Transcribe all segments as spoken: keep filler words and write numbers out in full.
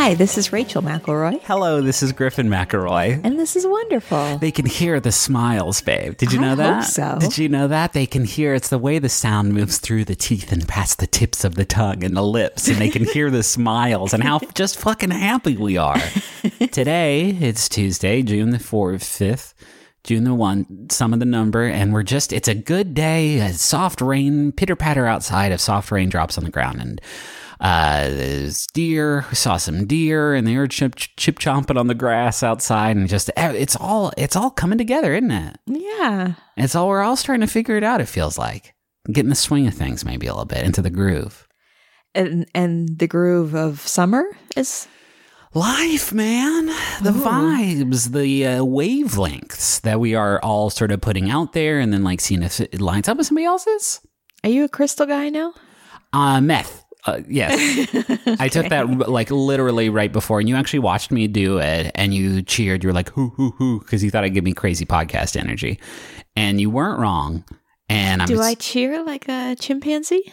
Hi, this is Rachel McElroy. Hello, this is Griffin McElroy. And this is wonderful. They can hear the smiles, babe. Did you know I that? hope so. Did you know that? They can hear, it's the way the sound moves through the teeth and past the tips of the tongue and the lips, and they can hear the smiles and how just fucking happy we are. Today, it's Tuesday, June the fourth, fifth. June the one, some of the number, and we're just, it's a good day, a soft rain, pitter-patter outside of soft raindrops on the ground, and uh, there's deer, we saw some deer, and they were chip, chip chomping on the grass outside, and just, it's all, it's all coming together, isn't it? Yeah. It's all, we're all starting to figure it out, it feels like. Getting the swing of things maybe a little bit, into the groove. And, and the groove of summer is... Life, man. The Ooh. vibes, the uh, wavelengths that we are all sort of putting out there and then like seeing if it lines up with somebody else's. Are you a crystal guy now? Uh, meth. Uh, yes. okay. I took that like literally right before, and you actually watched me do it and you cheered. You were like, hoo, hoo, hoo, because you thought I'd give me crazy podcast energy. And you weren't wrong. And I'm Do just, I cheer like a chimpanzee?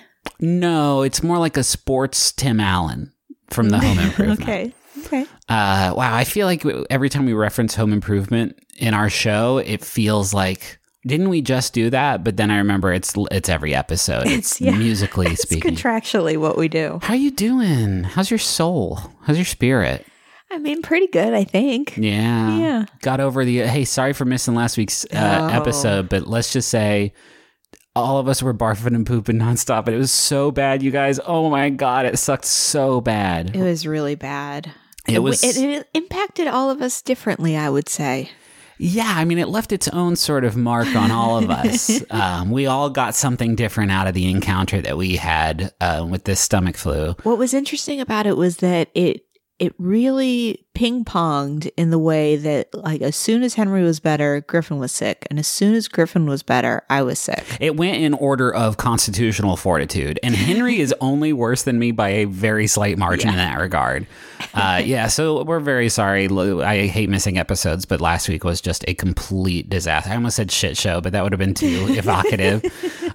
No, it's more like a sports Tim Allen from the Home Improvement. Okay. Okay. Uh, wow, I feel like every time we reference Home Improvement in our show, it feels like, didn't we just do that? But then I remember it's it's every episode. It's, it's yeah, musically it's speaking. Contractually what we do. How you doing? How's your soul? How's your spirit? I mean, pretty good, I think. Yeah. Yeah. Got over the, hey, sorry for missing last week's uh, oh. episode, but let's just say all of us were barfing and pooping nonstop, and it was so bad, you guys. Oh my God, it sucked so bad. It was really bad. It was. It, it impacted all of us differently, I would say. Yeah, I mean, it left its own sort of mark on all of us. um, we all got something different out of the encounter that we had uh, with this stomach flu. What was interesting about it was that it it really ping-ponged in the way that, like, as soon as Henry was better, Griffin was sick. And as soon as Griffin was better, I was sick. It went in order of constitutional fortitude. And Henry is only worse than me by a very slight margin yeah. in that regard. Uh, yeah, so we're very sorry. I hate missing episodes, but last week was just a complete disaster. I almost said shit show, but that would have been too evocative.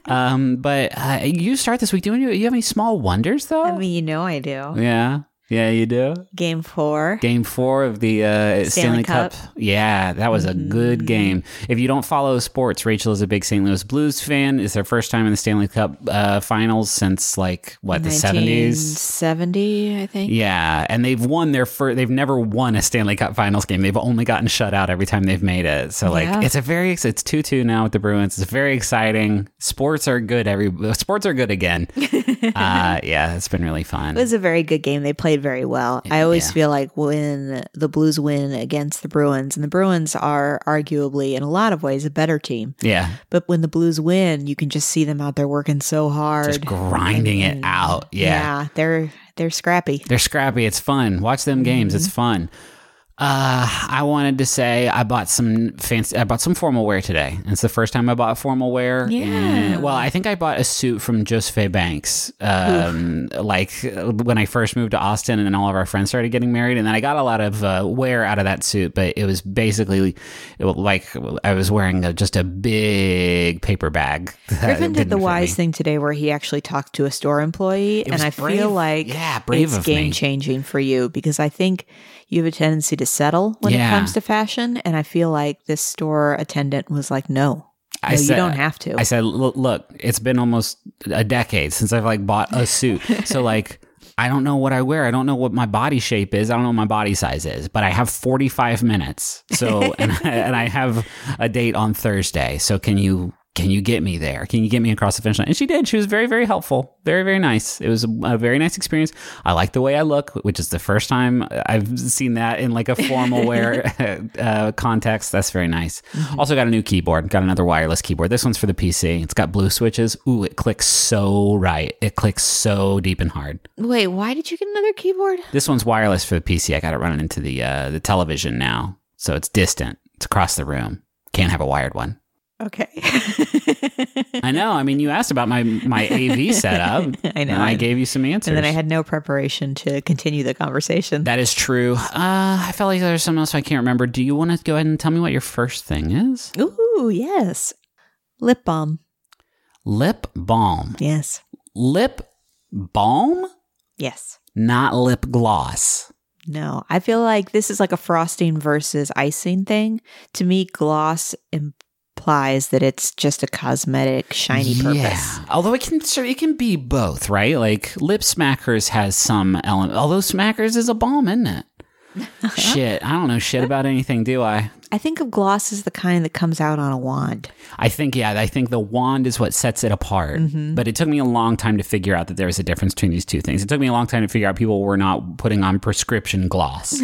Um, but uh, you start this week. Do you, you have any small wonders, though? I mean, you know I do. Yeah. Yeah, you do? Game four. Game four of the uh, Stanley, Stanley Cup. Cup. Yeah, that was a mm-hmm. good game. If you don't follow sports, Rachel is a big Saint Louis Blues fan. It's their first time in the Stanley Cup uh, finals since, like, what, the seventies? nineteen seventy, I think. Yeah, and they've won their first, they've never won a Stanley Cup finals game. They've only gotten shut out every time they've made it. So, like, yeah. it's a very, it's two two now with the Bruins. It's very exciting. Sports are good. Every Sports are good again. uh, yeah, it's been really fun. It was a very good game. They played very well. I always yeah. feel like when the Blues win against the Bruins, and the Bruins are arguably in a lot of ways a better team. Yeah. But when the Blues win, you can just see them out there working so hard. Just grinding and, it out. Yeah. Yeah. They're they're scrappy. They're scrappy. It's fun. Watch them games. Mm-hmm. It's fun. Uh, I wanted to say I bought some fancy. I bought some formal wear today. It's the first time I bought formal wear. Yeah. And, well, I think I bought a suit from Joseph Banks. Um, like when I first moved to Austin, and then all of our friends started getting married, and then I got a lot of uh, wear out of that suit. But it was basically it was like I was wearing a, just a big paper bag. Griffin did the wise thing today, where he actually talked to a store employee, and I brave. feel like yeah, brave it's game changing for you, because I think you have a tendency to settle when yeah. it comes to fashion. And I feel like this store attendant was like, no, no I said, you don't have to. I said, look, look, it's been almost a decade since I've like bought a suit. So like, I don't know what I wear. I don't know what my body shape is. I don't know what my body size is, but I have forty-five minutes. So, and, I, and I have a date on Thursday. So can you, can you get me there? Can you get me across the finish line? And she did. She was very, very helpful. Very, very nice. It was a, a very nice experience. I like the way I look, which is the first time I've seen that in like a formal wear uh, context. That's very nice. Mm-hmm. Also got a new keyboard. Got another wireless keyboard. This one's for the P C. It's got blue switches. Ooh, it clicks so right. It clicks so deep and hard. Wait, why did you get another keyboard? This one's wireless for the P C. I got it running into the uh, the television now. So it's distant. It's across the room. Can't have a wired one. Okay. I know. I mean, you asked about my, my A V setup. I know. And I gave you some answers. And then I had no preparation to continue the conversation. That is true. Uh, I felt like there's something else I can't remember. Do you want to go ahead and tell me what your first thing is? Ooh, yes. Lip balm. Lip balm. Yes. Lip balm? Yes. Not lip gloss. No, I feel like this is like a frosting versus icing thing. To me, gloss implies that it's just a cosmetic, shiny purpose. Yeah, although it can sort it can be both, right? Like Lip Smackers has some element. Although Smackers is a balm, isn't it? Shit, I don't know shit about anything, do I? I think of gloss as the kind that comes out on a wand. I think, yeah, I think the wand is what sets it apart. Mm-hmm. But it took me a long time to figure out that there was a difference between these two things. It took me a long time to figure out people were not putting on prescription gloss.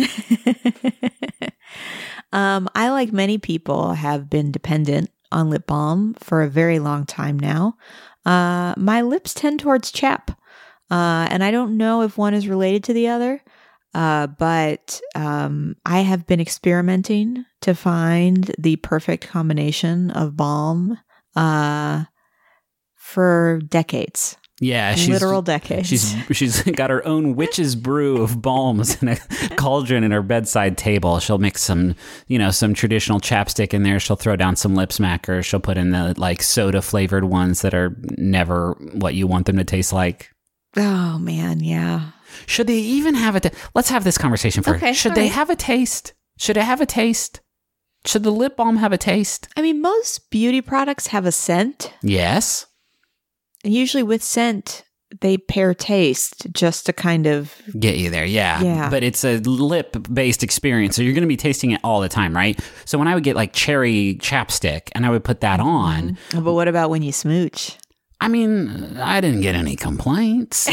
um, I, like many people, have been dependent on lip balm for a very long time now. Uh, my lips tend towards chap. Uh, and I don't know if one is related to the other. Uh, but um, I have been experimenting to find the perfect combination of balm uh, for decades. Yeah, she's literal decades. She's she's got her own witch's brew of balms and a cauldron in her bedside table. She'll mix some, you know, some traditional chapstick in there. She'll throw down some lip smackers. She'll put in the like soda flavored ones that are never what you want them to taste like. Oh man, yeah. Should they even have a... Ta- Let's have this conversation first. Okay, Should they right. have a taste? Should it have a taste? Should the lip balm have a taste? I mean, most beauty products have a scent. Yes. And usually with scent, they pair taste just to kind of... Get you there, yeah. Yeah. But it's a lip-based experience, so you're going to be tasting it all the time, right? So when I would get like cherry chapstick and I would put that on... Mm-hmm. But what about when you smooch? I mean, I didn't get any complaints.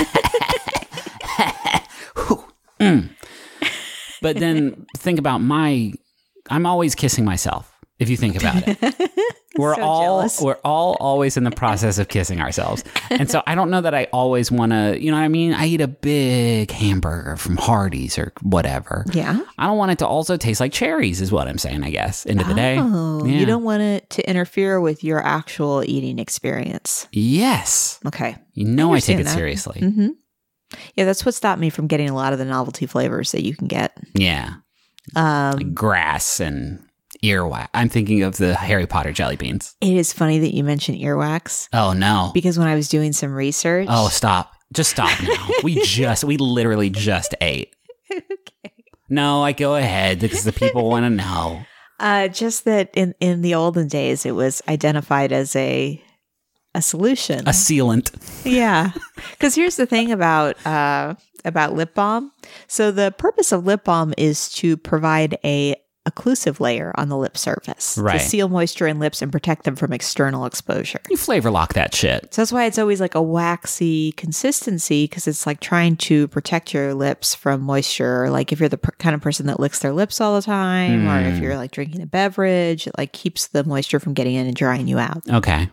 mm. But then think about my I'm always kissing myself if you think about it. We're So all jealous. we're all always in the process of kissing ourselves. And so I don't know that I always want to, you know what I mean? I eat a big hamburger from Hardee's or whatever. Yeah. I don't want it to also taste like cherries is what I'm saying, I guess. End of the day. Oh, Yeah. you don't want it to interfere with your actual eating experience. Yes. Okay. You know I, take understand it that. seriously. Mm-hmm. Yeah, that's what stopped me from getting a lot of the novelty flavors that you can get. Yeah. Um, Like grass and earwax. I'm thinking of the Harry Potter jelly beans. it is funny that you mentioned earwax Oh, no. because when I was doing some research, Oh, stop. Just stop now. We just, we literally just ate. okay. No, I go ahead because the people want to know. uh, just that in in the olden days, it was identified as a a solution. A sealant. Yeah, because here's the thing about uh, about lip balm. So the purpose of lip balm is to provide a occlusive layer on the lip surface Right. to seal moisture in lips and protect them from external exposure. You flavor lock that shit. So that's why it's always like a waxy consistency because it's like trying to protect your lips from moisture. Like if you're the per- kind of person that licks their lips all the time, or if Mm. you're like drinking a beverage, it like keeps the moisture from getting in and drying you out. Okay.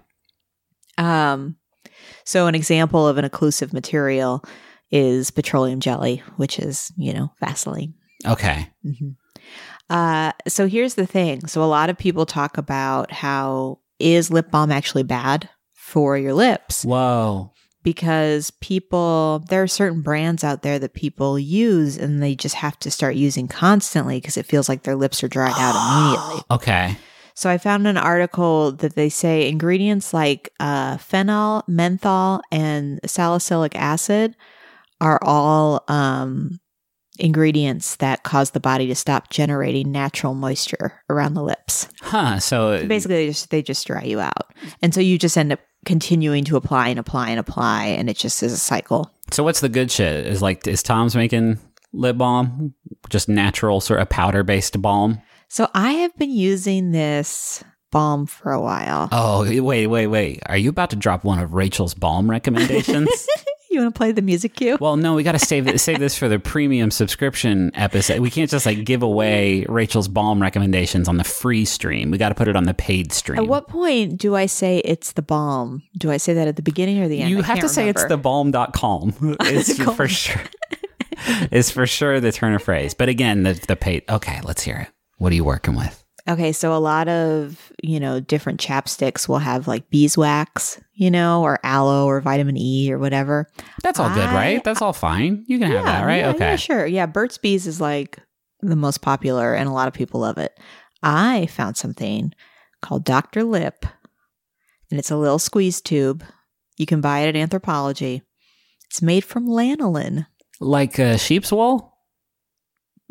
Um, so an example of an occlusive material is petroleum jelly, which is, you know, Vaseline. Okay. Mm-hmm. Uh, so here's the thing. So a lot of people talk about how is lip balm actually bad for your lips? Whoa. Because people, there are certain brands out there that people use and they just have to start using constantly because it feels like their lips are dried out immediately. Okay. So I found an article that they say ingredients like uh, phenol, menthol, and salicylic acid are all um, ingredients that cause the body to stop generating natural moisture around the lips. Huh. So, So basically, they just, they just dry you out. And so you just end up continuing to apply and apply and apply, and it just is a cycle. so what's the good shit? Is like, is Tom's making lip balm? Just natural sort of powder based balm? So I have been using this balm for a while. Oh, wait, wait, wait. Are you about to drop one of Rachel's balm recommendations? You want to play the music cue? Well, no, we got to save it, save this for the premium subscription episode. We can't just like give away Rachel's balm recommendations on the free stream. We got to put it on the paid stream. At what point do I say it's the balm? Do I say that at the beginning or the end? You I have to can't say it's the remember. balm dot com. It's Calm. for sure. It's for sure the turn of phrase. But again, the, the paid. Okay, let's hear it. What are you working with? Okay, so a lot of, you know, different chapsticks will have like beeswax, you know, or aloe or vitamin E or whatever. That's all good, I- right? That's all fine. You can have that, right? Yeah, Okay. yeah, sure. Yeah, Burt's Bees is like the most popular and a lot of people love it. I found something called Doctor Lip, and it's a little squeeze tube. You can buy it at Anthropology. It's made from lanolin. Like uh, sheep's wool?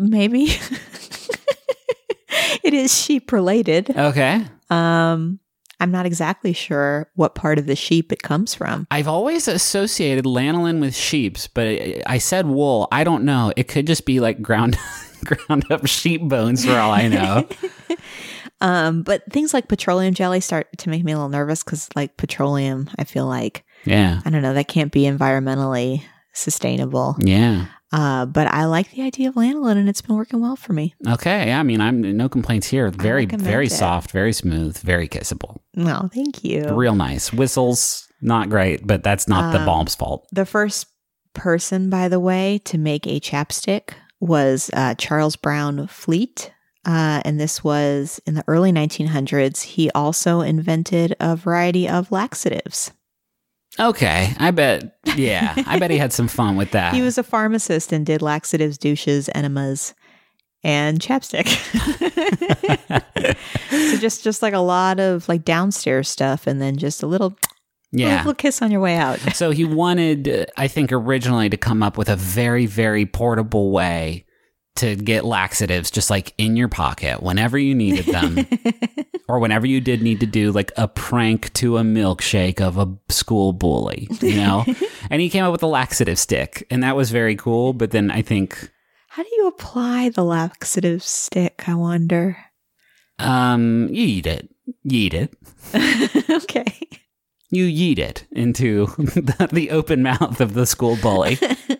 maybe. It is sheep related. Okay. Um, I'm not exactly sure what part of the sheep it comes from. I've always associated lanolin with sheeps, but I said wool. I don't know. It could just be like ground ground up sheep bones for all I know. um, but things like petroleum jelly start to make me a little nervous because, like, petroleum, I feel like, yeah, I don't know, that can't be environmentally sustainable. Yeah. Uh, but I like the idea of lanolin, and it's been working well for me. Okay. Yeah, I mean, I'm no complaints here. Very, very it. soft, very smooth, very kissable. No, thank you. Real nice. Whistles, not great, but that's not um, the balm's fault. The first person, by the way, to make a chapstick was uh, Charles Brown Fleet. Uh, and this was in the early nineteen hundreds. He also invented a variety of laxatives. Okay, I bet, yeah, I bet he had some fun with that. He was a pharmacist and did laxatives, douches, enemas, and chapstick. So just, just like a lot of like downstairs stuff, and then just a little, yeah. little kiss on your way out. So he wanted, I think, originally to come up with a very, very portable way to get laxatives just like in your pocket whenever you needed them. Or whenever you did need to do like a prank to a milkshake of a school bully, you know? And he came up with a laxative stick, and that was very cool. But then I think... How do you apply the laxative stick, I wonder? Um, you eat it. You eat it. Okay. You yeet it into the, the open mouth of the school bully.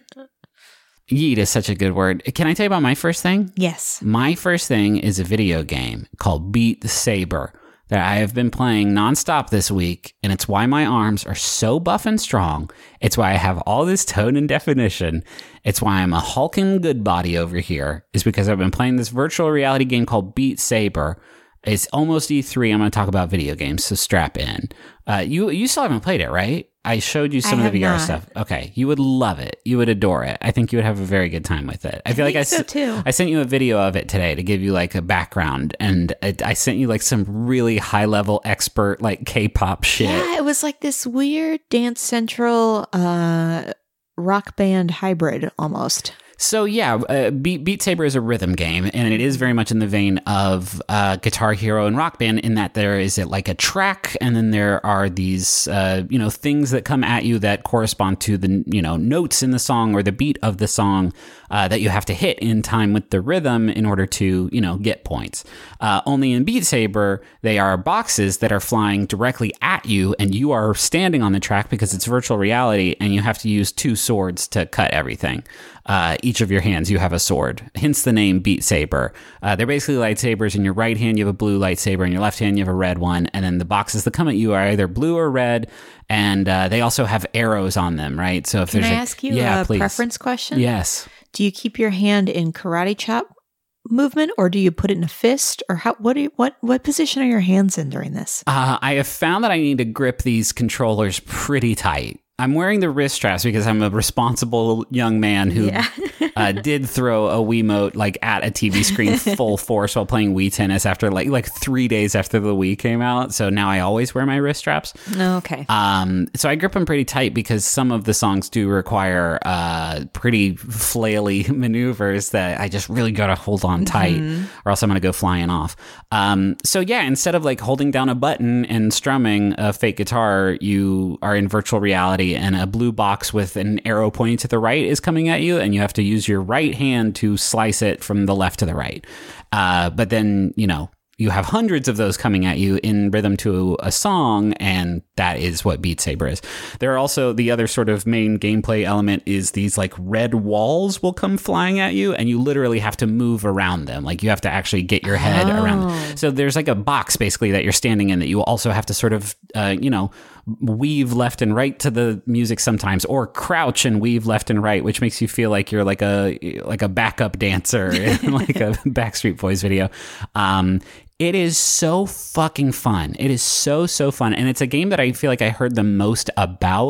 Yeet is such a good word. Can I tell you about my first thing? Yes. My first thing is a video game called Beat Saber that I have been playing nonstop this week, and it's why my arms are so buff and strong. It's why I have all this tone and definition. It's why I'm a hulking good body over here, is because I've been playing this virtual reality game called Beat Saber. It's almost E three. I'm going to talk about video games, so strap in. Uh, you you still haven't played it, right? I showed you some I of the V R not. stuff. Okay, you would love it. You would adore it. I think you would have a very good time with it. I, I feel like I, so too. I sent you a video of it today to give you like a background, and I, I sent you like some really high level expert like K-pop shit. Yeah, it was like this weird Dance Central uh, rock band hybrid almost. So yeah, uh, Beat, Beat Saber is a rhythm game, and it is very much in the vein of uh, Guitar Hero and Rock Band in that there is like a track, and then there are these uh, you know things that come at you that correspond to the you know notes in the song or the beat of the song uh, that you have to hit in time with the rhythm in order to you know get points. Uh, only in Beat Saber, they are boxes that are flying directly at you, and you are standing on the track because it's virtual reality, and you have to use two swords to cut everything. Uh, each of your hands, you have a sword, hence the name Beat Saber. Uh, they're basically lightsabers. In your right hand, you have a blue lightsaber. In your left hand, you have a red one. And then the boxes that come at you are either blue or red. And uh, they also have arrows on them, right? So if Can there's I a, ask you yeah, a please. preference question? Yes. Do you keep your hand in karate chop movement, or do you put it in a fist, or how? What do you, what what position are your hands in during this? Uh, I have found that I need to grip these controllers pretty tight. I'm wearing the wrist straps because I'm a responsible young man who Yeah. uh, did throw a Wiimote like at a T V screen full force while playing Wii Tennis after like like three days after the Wii came out. So now I always wear my wrist straps. Oh, okay. Um, so I grip them pretty tight because some of the songs do require uh, pretty flaily maneuvers that I just really got to hold on tight mm-hmm. or else I'm going to go flying off. Um, so yeah, instead of like holding down a button and strumming a fake guitar, you are in virtual reality and a blue box with an arrow pointing to the right is coming at you, and you have to use your right hand to slice it from the left to the right. Uh, but then, you know, you have hundreds of those coming at you in rhythm to a song, and that is what Beat Saber is. There are also the other sort of main gameplay element is these like red walls will come flying at you, and you literally have to move around them. Like you have to actually get your head oh. around them. So there's like a box basically that you're standing in that you also have to sort of, uh, you know, weave left and right to the music sometimes, or crouch and weave left and right, which makes you feel like you're like a like a backup dancer in like a Backstreet Boys video. Um, it is so fucking fun. It is so, so fun. And it's a game that I feel like I heard the most about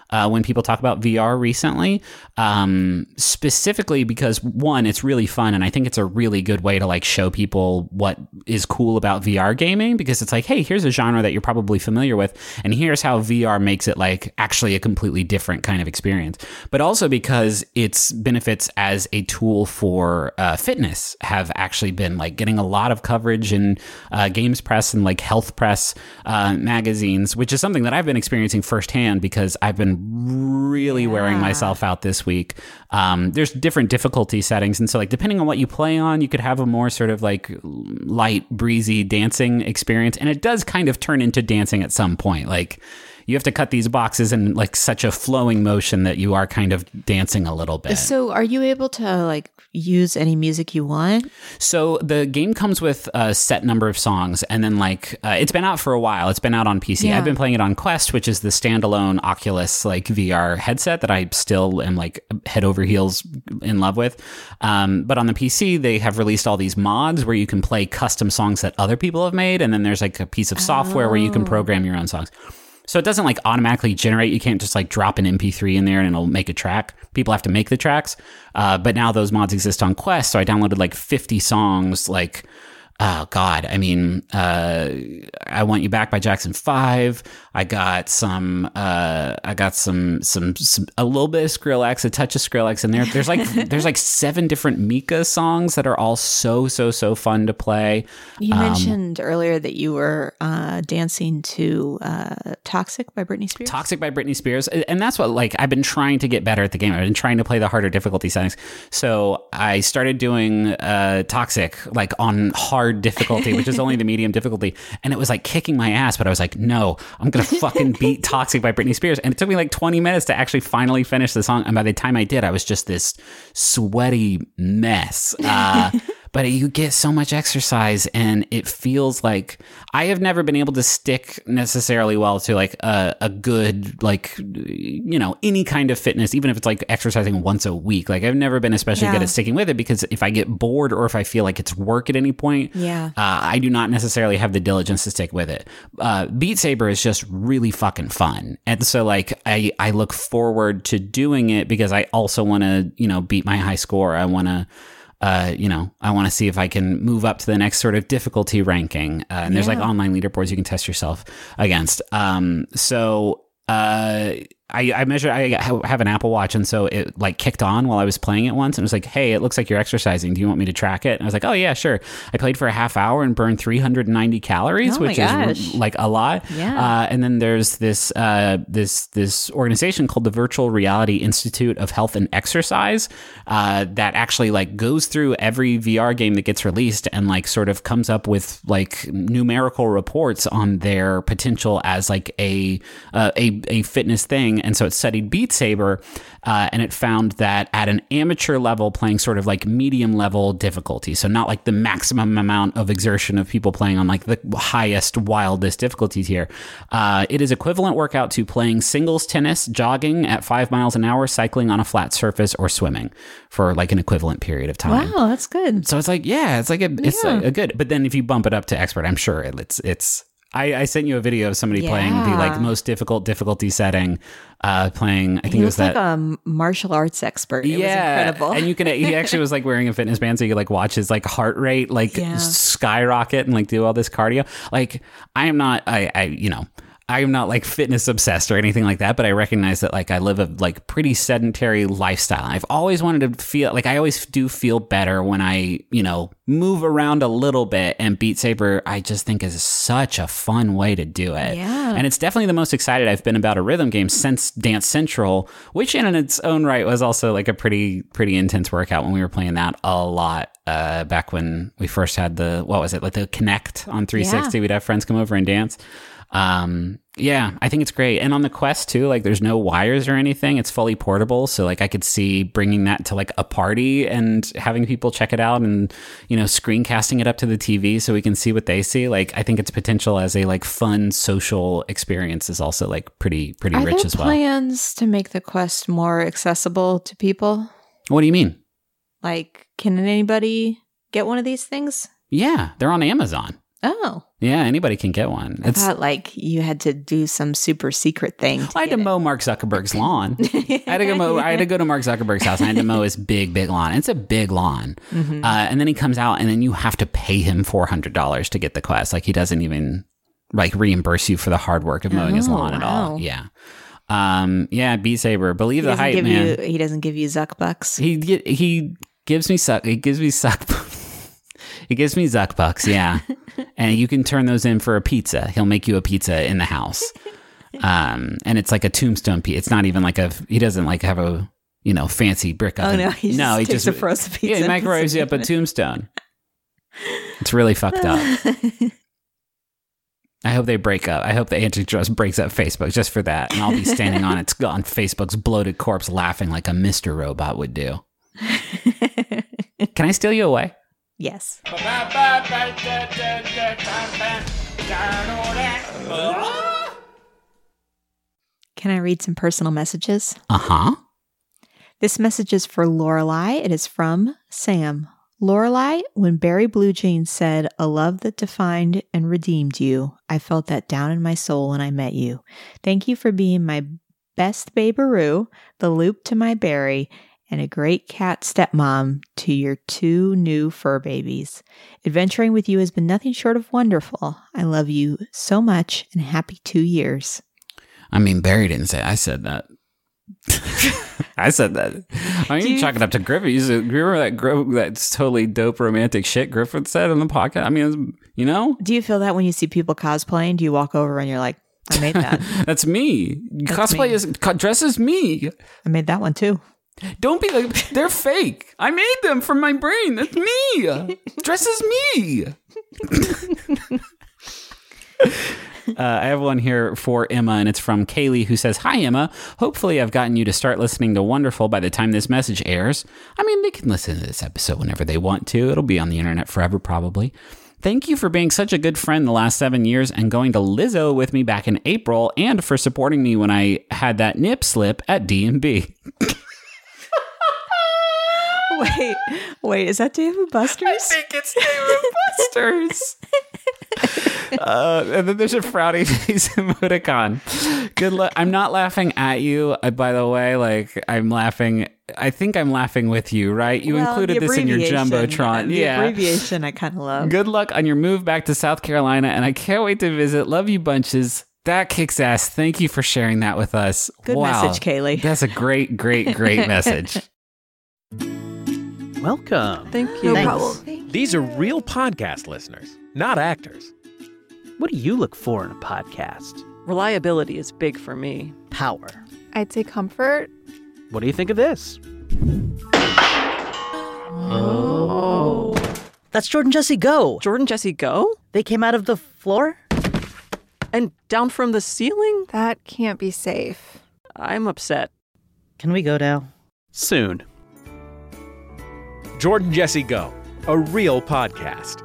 uh, when people talk about V R recently, um, specifically because one, it's really fun. And I think it's a really good way to like show people what is cool about V R gaming, because it's like, hey, here's a genre that you're probably familiar with. And here's how V R makes it like actually a completely different kind of experience. But also because its benefits as a tool for uh, fitness have actually been like getting a lot of coverage in uh, games press and like health press uh, magazines, which is something that I've been experiencing firsthand because I've been really yeah. wearing myself out this week. Um, there's different difficulty settings. And so like, depending on what you play on, you could have a more sort of like light, breezy dancing experience. And it does kind of turn into dancing at some point. Like, you have to cut these boxes in like such a flowing motion that you are kind of dancing a little bit. So are you able to like use any music you want? So the game comes with a set number of songs, and then like uh, it's been out for a while. It's been out on P C. Yeah. I've been playing it on Quest, which is the standalone Oculus like V R headset that I still am like head over heels in love with. Um, but on the P C, they have released all these mods where you can play custom songs that other people have made, and then there's like a piece of software oh. where you can program your own songs. So it doesn't like automatically generate. You can't just like drop an M P three in there and it'll make a track. People have to make the tracks. Uh, but now those mods exist on Quest. So I downloaded like fifty songs, like, oh God, I mean, uh, I Want You Back by Jackson five. I got some, uh, I got some, some, some, a little bit of Skrillex, a touch of Skrillex in there. There's like, there's like seven different Mika songs that are all so, so, so fun to play. You um, mentioned earlier that you were uh, dancing to uh, Toxic by Britney Spears. Toxic by Britney Spears. And that's what, like, I've been trying to get better at the game. I've been trying to play the harder difficulty settings. So I started doing uh, Toxic, like on hard difficulty, which is only the medium difficulty. And it was like kicking my ass, but I was like, no, I'm going to fucking beat Toxic by Britney Spears. And it took me like twenty minutes to actually finally finish the song. And by the time I did, I was just this sweaty mess. Uh, but you get so much exercise, and it feels like I have never been able to stick necessarily well to like a, a good, like, you know, any kind of fitness, even if it's like exercising once a week. Like I've never been especially yeah. good at sticking with it, because if I get bored or if I feel like it's work at any point, yeah. uh, I do not necessarily have the diligence to stick with it. Uh, Beat Saber is just really fucking fun. And so like I, I look forward to doing it because I also want to, you know, beat my high score. I want to, Uh, you know, I want to see if I can move up to the next sort of difficulty ranking. Uh, and there's yeah. like online leaderboards you can test yourself against. Um, so uh, I, I measure, I have an Apple Watch, and so it like kicked on while I was playing it once, and it was like, hey, it looks like you're exercising. Do you want me to track it? And I was like, oh yeah, sure. I played for a half hour and burned three hundred ninety calories, oh which is like a lot. Yeah. Uh, and then there's this, uh, this, this organization called the Virtual Reality Institute of Health and Exercise, uh, that actually like goes through every V R game that gets released and like sort of comes up with like numerical reports on their potential as like a, uh, a, a fitness thing. And so it studied Beat Saber, uh, and it found that at an amateur level, playing sort of like medium level difficulty, so not like the maximum amount of exertion of people playing on like the highest, wildest difficulty tier, uh, it is equivalent workout to playing singles tennis, jogging at five miles an hour, cycling on a flat surface, or swimming for like an equivalent period of time. Wow, that's good. So it's like, yeah, it's like a, it's yeah. a, a good, but then if you bump it up to expert, I'm sure it's, it's, I, I sent you a video of somebody yeah. playing the like most difficult difficulty setting, uh, playing. I think he it was like that a martial arts expert. It yeah, was incredible. And you can. He actually was like wearing a fitness band, so you could like watch his like heart rate like yeah. skyrocket and like do all this cardio. Like I am not. I. I. You know. I am not like fitness obsessed or anything like that, but I recognize that like I live a like pretty sedentary lifestyle. I've always wanted to feel like I always do feel better when I, you know, move around a little bit, and Beat Saber I just think is such a fun way to do it. Yeah. And it's definitely the most excited I've been about a rhythm game since Dance Central, which in its own right was also like a pretty, pretty intense workout when we were playing that a lot. Uh, back when we first had the, what was it, like the Kinect on three sixty, yeah. we'd have friends come over and dance. Um, yeah, I think it's great. And on the Quest too, like there's no wires or anything. It's fully portable. So like I could see bringing that to like a party and having people check it out and, you know, screencasting it up to the T V so we can see what they see. Like I think its potential as a like fun social experience is also like pretty, pretty Are rich there as well. Plans to make the Quest more accessible to people? What do you mean? Like, can anybody get one of these things? Yeah, they're on Amazon. Oh. Yeah, anybody can get one. I thought like you had to do some super secret thing. To I had to get mow Mark Zuckerberg's lawn. I had to go mow, I had to go to Mark Zuckerberg's house. And I had to mow his big, big lawn. It's a big lawn. Mhm. Uh, and then he comes out, and then you have to pay him four hundred dollars to get the quest. Like, he doesn't even like reimburse you for the hard work of mowing his Oh, lawn at wow. all. Yeah. Um, yeah, Beat Saber. Believe He the doesn't hype, give man. you. He doesn't give you Zuck bucks. He get, he gives me suck. He gives me suck. He gives me Zuck bucks. Yeah, and you can turn those in for a pizza. He'll make you a pizza in the house. Um, and it's like a tombstone pizza. It's not even like a. He doesn't like have a you know fancy brick oven. Oh no, he just no, he takes just a frozen pizza. yeah, he and microwaves puts you it up a in. tombstone. It's really fucked up. I hope they break up. I hope the Antitrust breaks up Facebook just for that, and I'll be standing on its on Facebook's bloated corpse, laughing like a Mister Robot would do. Can I steal you away? Yes. Can I read some personal messages? Uh huh. This message is for Lorelei. It is from Sam. Lorelei, when Barry Blue Jeans said, "A love that defined and redeemed you," I felt that down in my soul when I met you. Thank you for being my best babaroo, the loop to my Barry, and a great cat stepmom to your two new fur babies. Adventuring with you has been nothing short of wonderful. I love you so much, and happy two years. I mean, Barry didn't say. I said that. I said that. I mean, Do you you- chalk it up to Griffith. You said- remember that Gro- that's totally dope romantic shit Griffith said on the podcast? I mean, it was, you know? Do you feel that when you see people cosplaying? Do you walk over and you're like, I made that. That's me. Cosplay me. is co- dress as me. I made that one too. Don't be like, they're fake. I made them from my brain. That's me. Dress as me. Uh, I have one here for Emma, and it's from Kaylee, who says, "Hi, Emma. Hopefully I've gotten you to start listening to Wonderful by the time this message airs. I mean, they can listen to this episode whenever they want to. It'll be on the internet forever, probably. Thank you for being such a good friend the last seven years and going to Lizzo with me back in April, and for supporting me when I had that nip slip at D and B. Wait, wait, is that Dave and Buster's? think it's Dave and Buster's. Uh, and then there's a frowny face emoticon. Good luck. I'm not laughing at you, uh, by the way. Like, I'm laughing. I think I'm laughing with you, right? You Well, included the this in your abbreviation, Jumbotron. The yeah. abbreviation I kind of love. Good luck on your move back to South Carolina, and I can't wait to visit. Love you bunches. That kicks ass. Thank you for sharing that with us. Good wow. message, Kaylee. That's a great, great, great message. Welcome. Thank you. No Thanks. problem. These are real podcast listeners, not actors. What do you look for in a podcast? Reliability is big for me. Power. I'd say comfort. What do you think of this? Oh. That's Jordan Jesse Go. Jordan Jesse Go? They came out of the floor? And down from the ceiling? That can't be safe. I'm upset. Can we go now? Soon. Jordan Jesse Go, a real podcast.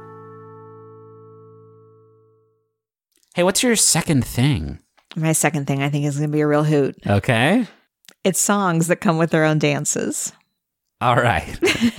Hey, what's your second thing? My second thing I think is going to be a real hoot. Okay. It's songs that come with their own dances. All right.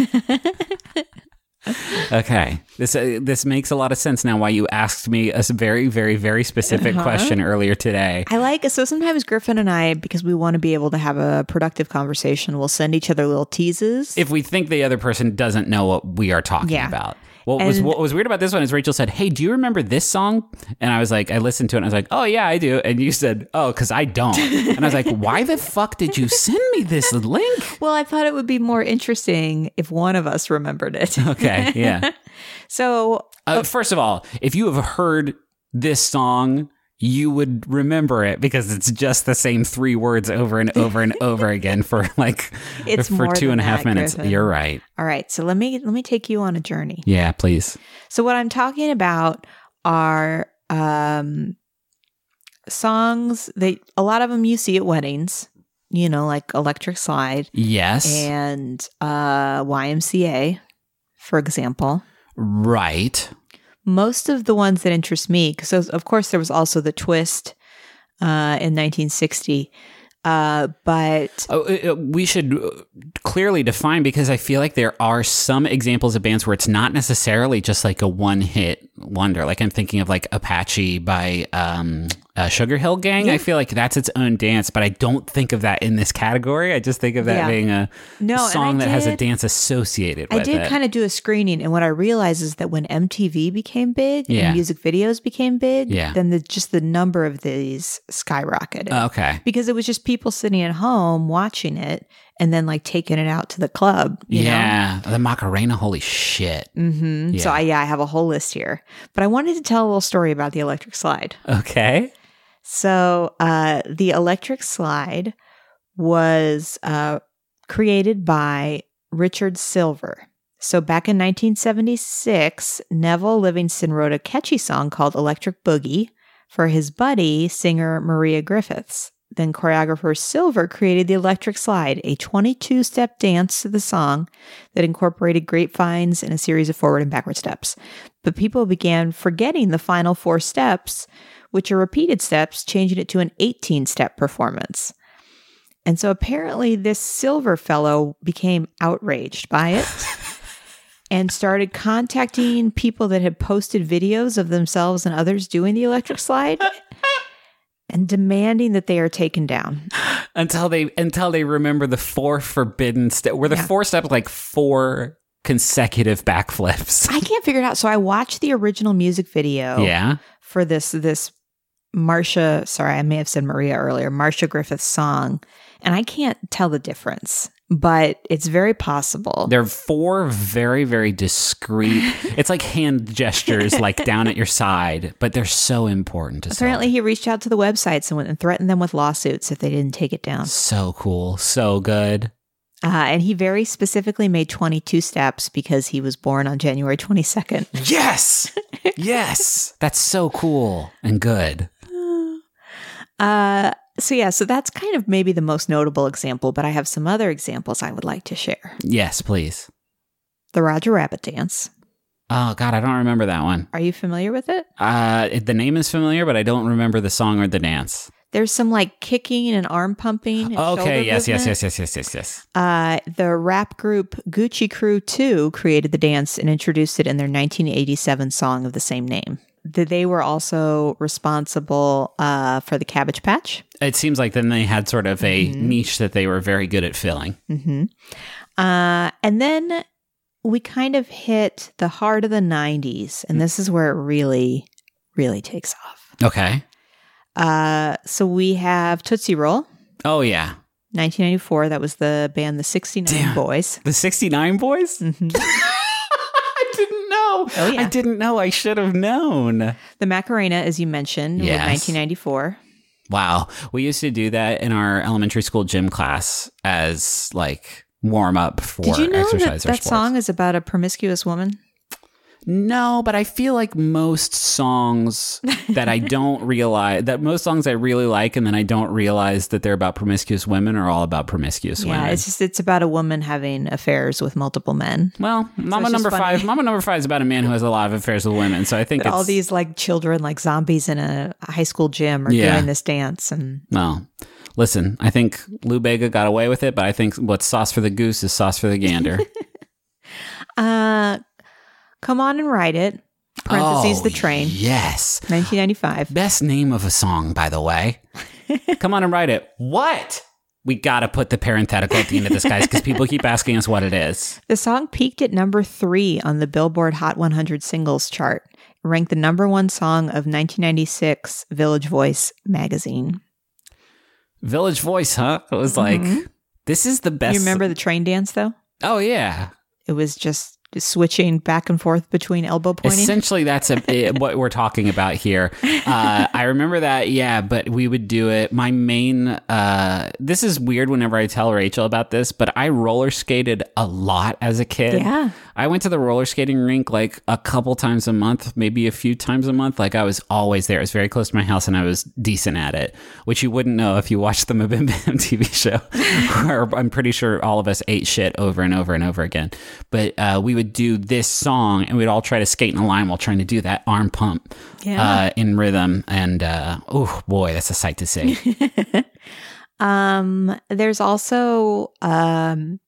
Okay. This uh, this makes a lot of sense now why you asked me a s- very, very, very specific Uh-huh. question earlier today. I like, so sometimes Griffin and I, because we want to be able to have a productive conversation, we'll send each other little teases. If we think the other person doesn't know what we are talking Yeah. about. What was And- what was weird about this one is Rachel said, "Hey, do you remember this song?" And I was like, I listened to it and I was like, "Oh yeah, I do." And you said, "Oh, because I don't." And I was like, "Why the fuck did you send me this link?" Well, I thought it would be more interesting if one of us remembered it. Okay, yeah. So, Uh, first of all, if you have heard this song, you would remember it because it's just the same three words over and over and over again for like It's for more two and than a half that, minutes. Griffin. You're right. all right. So let me let me take you on a journey. Yeah, please. So what I'm talking about are um, songs that a lot of them you see at weddings, you know, like Electric Slide Yes. and uh, Y M C A, for example. Right. Most of the ones that interest me, because of course there was also the Twist uh, in nineteen sixty, uh, but Oh, uh, uh, we should uh, clearly define because I feel like there are some examples of bands where it's not necessarily just like a one hit wonder. Like I'm thinking of like Apache by um, uh, Sugar Hill Gang. Yeah. I feel like that's its own dance, but I don't think of that in this category. I just think of that Yeah. being a No, and I song that has a did- dance associated I with did it. kind of do a screening, and what I realized is that when M T V became big Yeah. and music videos became big, Yeah. then the, just the number of these skyrocketed. Okay. Because it was just people sitting at home watching it and then like taking it out to the club. You Yeah. The Macarena, holy shit. Know? Mm-hmm. So Yeah. I, yeah, I have a whole list here. But I wanted to tell a little story about the electric slide. Okay. So uh, the electric slide was uh, created by Richard Silver. So back in nineteen seventy-six, Neville Livingston wrote a catchy song called Electric Boogie for his buddy, singer Maria Griffiths. Then choreographer Silver created the electric slide, a twenty-two step dance to the song that incorporated grapevines and a series of forward and backward steps. But people began forgetting the final four steps, which are repeated steps, changing it to an eighteen step performance. And so apparently this Silver fellow became outraged by it and started contacting people that had posted videos of themselves and others doing the electric slide and demanding that they are taken down. Until they until they remember the four forbidden steps. Were the Yeah. four steps like four consecutive backflips? I can't figure it out. So I watched the original music video Yeah. for this this Marsha, sorry, I may have said Maria earlier, Marsha Griffiths song, and I can't tell the difference, but it's very possible. They're four very, very discreet. It's like hand gestures, like down at your side, but they're so important to Apparently, he reached out to the websites and, went and threatened them with lawsuits if they didn't take it down. so cool, so good. Uh, and he very specifically made twenty-two steps because he was born on January twenty-second. Yes, yes, that's so cool and good. Uh, so, yeah, so that's kind of maybe the most notable example, but I have some other examples I would like to share. Yes, please. The Roger Rabbit dance. Oh God, I don't remember that one. Are you familiar with it? Uh, it- the name is familiar, but I don't remember the song or the dance. There's some like kicking and arm pumping. And Okay, shoulder yes, yes, movement. yes, yes, yes, yes, yes. Uh, the rap group Gucci Crew two created the dance and introduced it in their nineteen eighty-seven song of the same name. That they were also responsible uh, for the Cabbage Patch. It seems like then they had sort of a Mm-hmm. niche that they were very good at filling. Mm-hmm. Uh, and then we kind of hit the heart of the nineties, and this is where it really, really takes off. Okay. Uh, so we have Tootsie Roll, Oh yeah, nineteen ninety-four. That was the band The sixty-nine Damn. Boys. the sixty-nine Boys. Mhm. I didn't know. Oh, yeah. I didn't know. I should have known. The Macarena, as you mentioned, was Yes. nineteen ninety-four. Wow, we used to do that in our elementary school gym class as like warm up for Did you know that exercise or that sports. song is about a promiscuous woman? No, but I feel like most songs that I don't realize that most songs I really like and then I don't realize that they're about promiscuous women are all about promiscuous Yeah, women. it's just it's about a woman having affairs with multiple men. well, Mama it's just number funny. five. Mama number five is about a man who has a lot of affairs with women. So I think But it's all these like children, like zombies in a high school gym, are Yeah. doing this dance, and well. Listen, I think Lou Bega got away with it, but I think what's sauce for the goose is sauce for the gander. uh, come on and ride it. Parentheses Oh, the train. Yes. nineteen ninety-five. Best name of a song, by the way. Come on and write it. What? We got to put the parenthetical at the end of this, guys, because people keep asking us what it is. The song peaked at number three on the Billboard Hot one hundred singles chart. It ranked the number one song of nineteen ninety-six Village Voice magazine. Village Voice, huh? It was like, this is the best. You remember the train dance though? Oh, yeah. It was just switching back and forth between elbow pointing. Essentially, that's a, eh, what we're talking about here. Uh, I remember that, yeah, but we would do it. My main, uh, this is weird whenever I tell Rachel about this, but I roller skated a lot as a kid. Yeah. I went to the roller skating rink like a couple times a month, maybe a few times a month. Like I was always there. It was very close to my house and I was decent at it, which you wouldn't know if you watched the Mabim Bam T V show, where I'm pretty sure all of us ate shit over and over and over again. But uh, we would do this song and we'd all try to skate in a line while trying to do that arm pump Yeah. uh, in rhythm. And uh, oh boy, that's a sight to see. Um, there's also um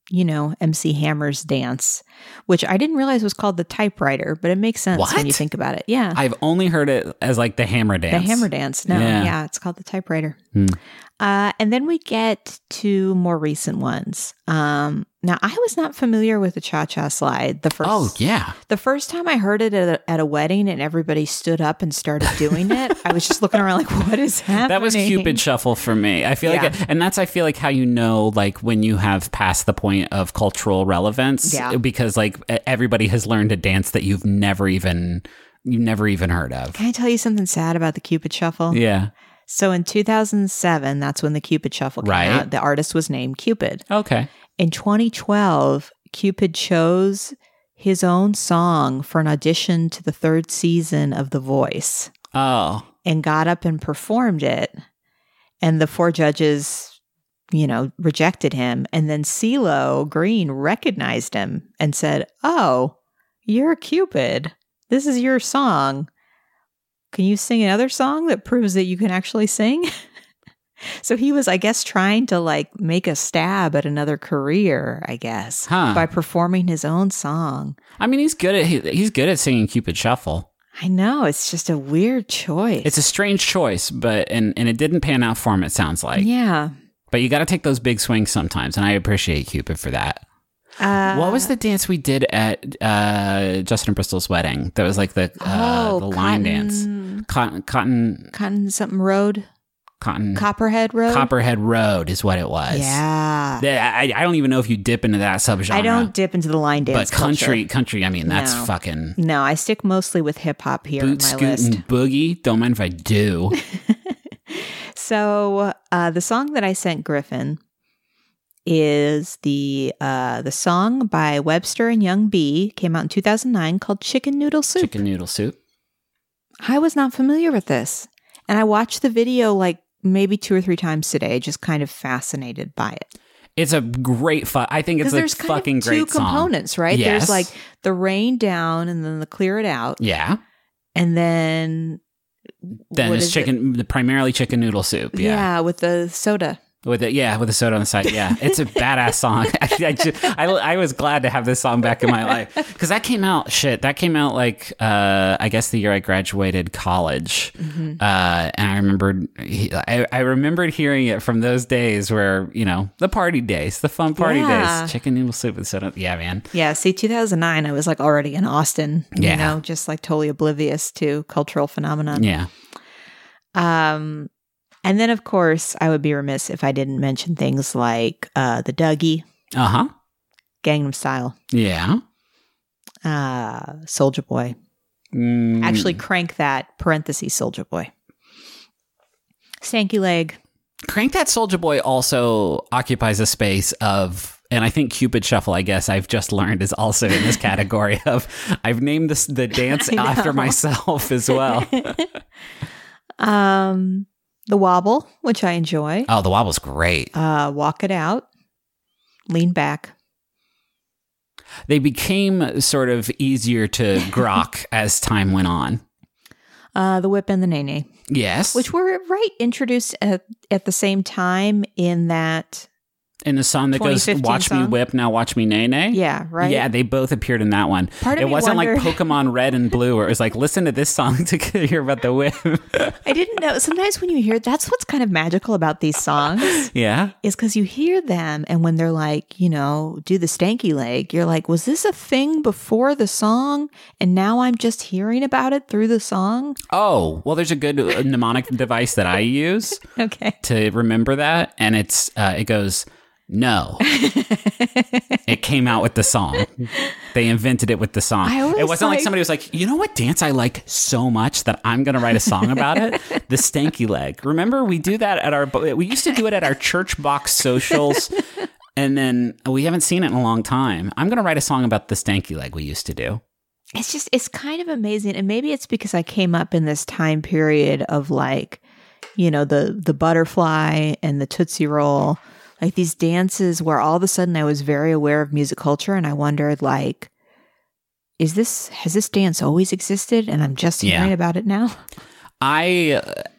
you know, M C Hammer's dance, which I didn't realize was called the typewriter, but it makes sense What? when you think about it. Yeah. I've only heard it as like the hammer dance. The hammer dance. No, Yeah. yeah, it's called the typewriter. Hmm. Uh, and then we get to more recent ones. Um, now, I was not familiar with the cha-cha slide. The first, Oh, yeah. the first time I heard it at a, at a wedding and everybody stood up and started doing it, I was just looking around like, what is happening? That was Cupid Shuffle for me. I feel Yeah. like, and that's, I feel like how you know, like when you have passed the point of cultural relevance, Yeah. because like everybody has learned a dance that you've never even, you've never even heard of. Can I tell you something sad about the Cupid Shuffle? Yeah. So in two thousand seven, that's when the Cupid Shuffle came Right. out. The artist was named Cupid. Okay. In twenty twelve, Cupid chose his own song for an audition to the third season of The Voice Oh. and got up and performed it. And the four judges, you know, rejected him. And then CeeLo Green recognized him and said, "Oh, you're Cupid. This is your song. Can you sing another song that proves that you can actually sing?" So he was, I guess, trying to like make a stab at another career, I guess, Huh. by performing his own song. I mean, he's good at, he, he's good at singing Cupid Shuffle. I know, it's just a weird choice. It's a strange choice, but, and, and it didn't pan out for him, it sounds like. yeah. But you got to take those big swings sometimes, and I appreciate Cupid for that. Uh, What was the dance we did at uh, Justin Bristol's wedding? That was like the uh, oh, the line cotton, dance. Cotton, cotton, Cotton something road? cotton. Copperhead Road? Copperhead Road is what it was. Yeah. The- I, I don't even know if you dip into that subgenre. I don't dip into the line But dance country, culture. country. I mean, that's No. fucking No, I stick mostly with hip hop here boot in my scootin' list. boogie. Don't mind if I do. So uh, the song that I sent Griffin is the uh, the song by Webster and Young B. Came out in two thousand nine called Chicken Noodle Soup. Chicken noodle soup. I was not familiar with this. And I watched the video like maybe two or three times today, just kind of fascinated by it. It's a great. Fu- I think it's Because a there's kind fucking of two great song. components, right? Yes. There's like the rain down and then the clear it out. Yeah. And then Then what it's is chicken, primarily chicken noodle soup. it? Yeah. Yeah, with the soda. With it, yeah, with a soda on the side. Yeah, it's a badass song. I, I, just, I, I was glad to have this song back in my life because that came out. Shit, that came out like uh, I guess the year I graduated college, Mm-hmm. uh, and I remembered. I, I remembered hearing it from those days where you know the party days, the fun party Yeah. days, chicken noodle soup with soda. Yeah, man. Yeah, see, two thousand nine, I was like already in Austin, you Yeah. know, just like totally oblivious to cultural phenomenon. Yeah, Um, and then, of course, I would be remiss if I didn't mention things like uh, the Dougie, uh huh. Gangnam Style, Yeah. uh, Soulja Boy. Mm. Actually, crank that, parentheses, Soulja Boy. Stanky Leg. Crank That Soulja Boy also occupies a space of, and I think Cupid Shuffle, I guess I've just learned, is also in this category of, I've named this the dance I after know. myself as well. Um, the Wobble, which I enjoy. Oh, the wobble's great. Uh, Walk It Out. Lean Back. They became sort of easier to grok as time went on. Uh, the Whip and the Nay Nay. Yes. Which were, right, introduced at, at the same time in that, in the song that goes, twenty fifteen Watch Me song? Whip, Now Watch Me Nay Nay. yeah, right? Yeah, they both appeared in that one. Part of it me wasn't like wondered- Pokemon Red and Blue, where it was like, listen to this song to hear about the whip. I didn't know. Sometimes when you hear, that's what's kind of magical about these songs Yeah. is because you hear them and when they're like, you know, do the stanky leg, you're like, was this a thing before the song? And now I'm just hearing about it through the song? Oh, well, there's a good uh, mnemonic device that I use Okay. to remember that, and it's uh, it goes, no. It came out with the song. They invented it with the song. I always It wasn't like like- somebody was like, you know what dance I like so much that I'm going to write a song about it? The stanky leg. Remember, we do that at our, we used to do it at our church box socials, and then we haven't seen it in a long time. I'm going to write a song about the stanky leg we used to do. It's just, it's kind of amazing. And maybe it's because I came up in this time period of like, you know, the, the butterfly and the Tootsie Roll, like these dances where all of a sudden I was very aware of music culture and I wondered like, is this, has this dance always existed and I'm just Yeah. hearing about it now? I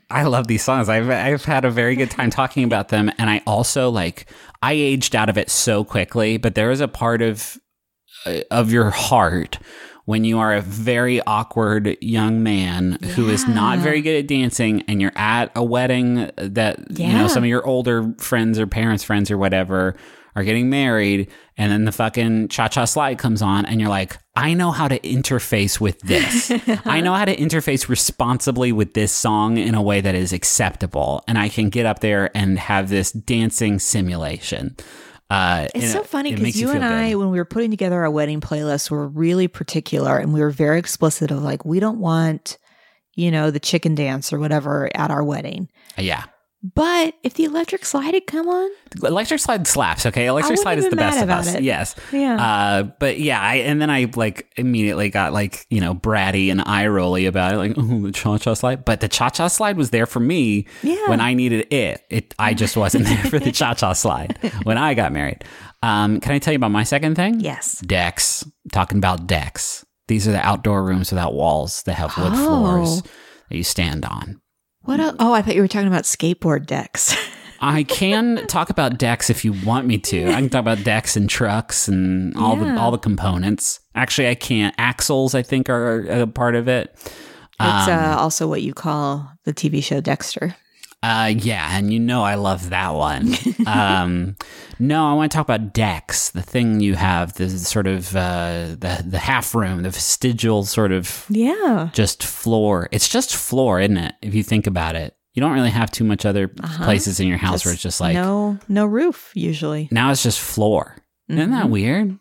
I love these songs. I've I've had a very good time talking about them, and I also like I aged out of it so quickly. But there is a part of uh, of your heart when you are a very awkward young man who is not Yeah. very good at dancing, and you're at a wedding that you know Yeah. some of your older friends or parents' friends or whatever are getting married, and then the fucking cha-cha slide comes on, and you're like, I know how to interface with this. I know how to interface responsibly with this song in a way that is acceptable, and I can get up there and have this dancing simulation. Uh, It's and so it- funny it because makes you and feel I, good. when we were putting together our wedding playlist, were really particular and we were very explicit of like, we don't want, you know, the chicken dance or whatever at our wedding. Yeah. But if the electric slide had come on, Electric slide slaps, okay? Electric wouldn't slide have is the been mad best of about us. it. Yes. yeah. Uh, but yeah, I, and then I like immediately got like, you know, bratty and eye rolly about it, like, oh, the cha cha slide. But the cha cha slide was there for me Yeah. when I needed it. It I just wasn't there for the cha cha slide when I got married. Um, can I tell you about my second thing? yes. Decks. Talking about decks. These are the outdoor rooms without walls that have wood Oh. floors that you stand on. What else? Oh, I thought you were talking about skateboard decks. I can talk about decks if you want me to. I can talk about decks and trucks and all Yeah. the all the components. Actually, I can't. Axles, I think, are a part of it. It's Um, uh, also what you call the T V show Dexter. Uh, yeah, and you know I love that one. um, no, I want to talk about decks. The thing you have, the sort of uh, the the half room, the vestigial sort of Yeah. just floor. It's just floor, isn't it? If you think about it, you don't really have too much other Uh-huh. places in your house where it's just like no, no roof usually. now it's just floor. Isn't that Mhm. weird?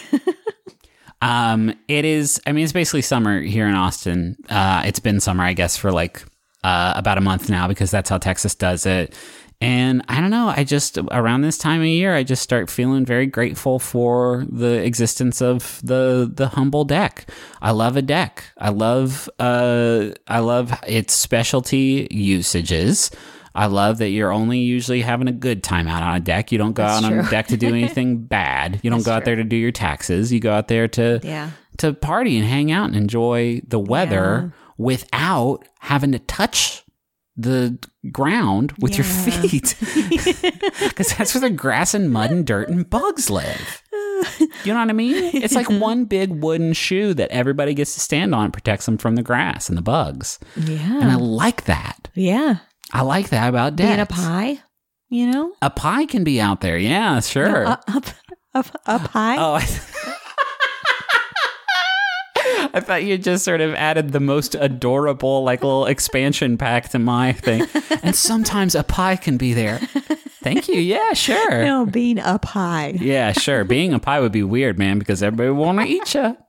um, it is. I mean, it's basically summer here in Austin. Uh, it's been summer, I guess, for like uh, about a month now because that's how Texas does it. And I don't know. I just around this time of year, I just start feeling very grateful for the existence of the the humble deck. I love a deck. I love uh, I love its specialty usages. I love that you're only usually having a good time out on a deck. You don't go That's out on a true. deck to do anything bad. You don't That's go out true. there to do your taxes. You go out there to Yeah. to party and hang out and enjoy the weather without having to touch the ground with your Yeah. feet. Because that's where the grass and mud and dirt and bugs live. You know what I mean? It's like one big wooden shoe that everybody gets to stand on. It protects them from the grass and the bugs. Yeah. And I like that. yeah. I like that about decks. Being a pie, you know? A pie can be out there. Yeah, sure. No, up, up, up, up high. Oh, I, I thought you just sort of added the most adorable, like, little expansion pack to my thing. And sometimes a pie can be there. Thank you. Yeah, sure. No, being up high. Yeah, sure. Being a pie would be weird, man, because everybody would want to eat you.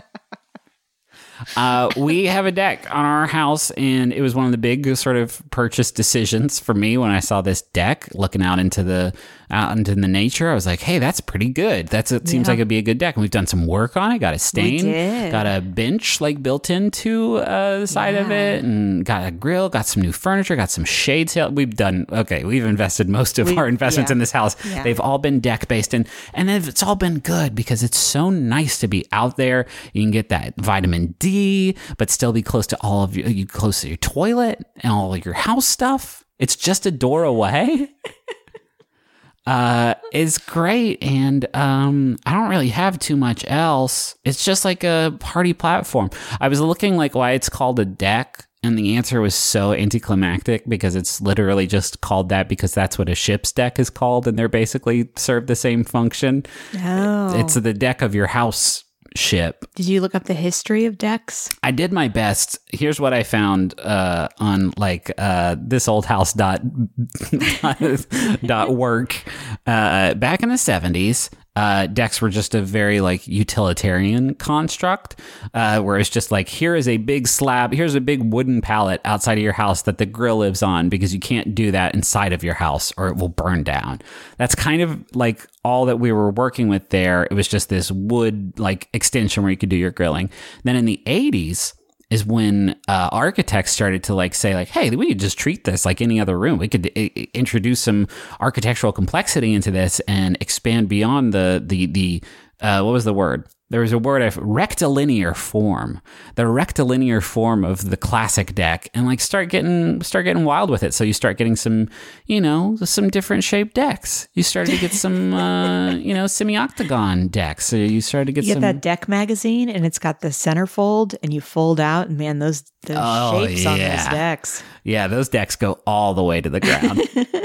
Uh, we have a deck on our house, and it was one of the big sort of purchase decisions for me when I saw this deck looking out into the out into the nature. I was like, "Hey, that's pretty good. That's it seems Yeah. like it'd be a good deck." And we've done some work on it. Got a stain, did. got a bench like built into uh, the side of Yeah. it, and got a grill, got some new furniture, got some shades. We've done okay. We've invested most of We- our investments yeah. in this house. Yeah. They've all been deck based, and and it's all been good because it's so nice to be out there. You can get that vitamin D, but still be close to all of your, you close to your toilet and all of your house stuff. It's just a door away. uh, it's great, and um, I don't really have too much else. It's just like a party platform. I was looking like why it's called a deck. And the answer was so anticlimactic because it's literally just called that because that's what a ship's deck is called, and they're basically serve the same function. Oh. It's the deck of your house ship. Did you look up the history of decks? I did my best. Here's what I found uh, on like uh, this old house dot dot work. Uh, back in the seventies, uh, decks were just a very like utilitarian construct, uh, where it's just like, here is a big slab, here's a big wooden pallet outside of your house that the grill lives on, because you can't do that inside of your house or it will burn down. That's kind of like all that we were working with there. It was just this wood like extension where you could do your grilling. Then in the eighties is when uh, architects started to like say like, hey, we could just treat this like any other room. We could I- I- introduce some architectural complexity into this and expand beyond the the the uh, what was the word? there was a word of rectilinear form, the rectilinear form of the classic deck, and like start getting start getting wild with it. So you start getting some, you know, some different shaped decks. You started to get some, uh, you know, semi-octagon decks. So you started to get You some. get that deck magazine, and it's got the centerfold, and you fold out, and man, those those Oh, shapes on yeah. those decks. Yeah, those decks go all the way to the ground.